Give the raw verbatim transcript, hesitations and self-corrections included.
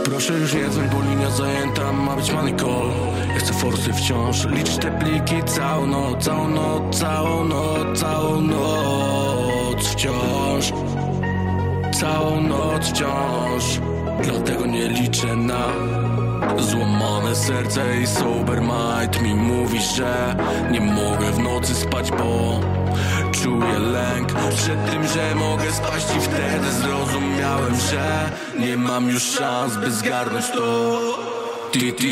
Proszę już nie dzwoń, bo linia zajęta, ma być money call. Ja chcę forsy wciąż, liczyć te pliki całą noc, całą noc, całą noc, całą noc wciąż. Całą noc wciąż, dlatego nie liczę na złamane serce i sober mind. Mi mówisz, że nie mogę w nocy spać, bo czuję lęk przed tym, że mogę spaść. I wtedy zrozumiałem, że nie mam już szans, by zgarnąć to. Ti, ti.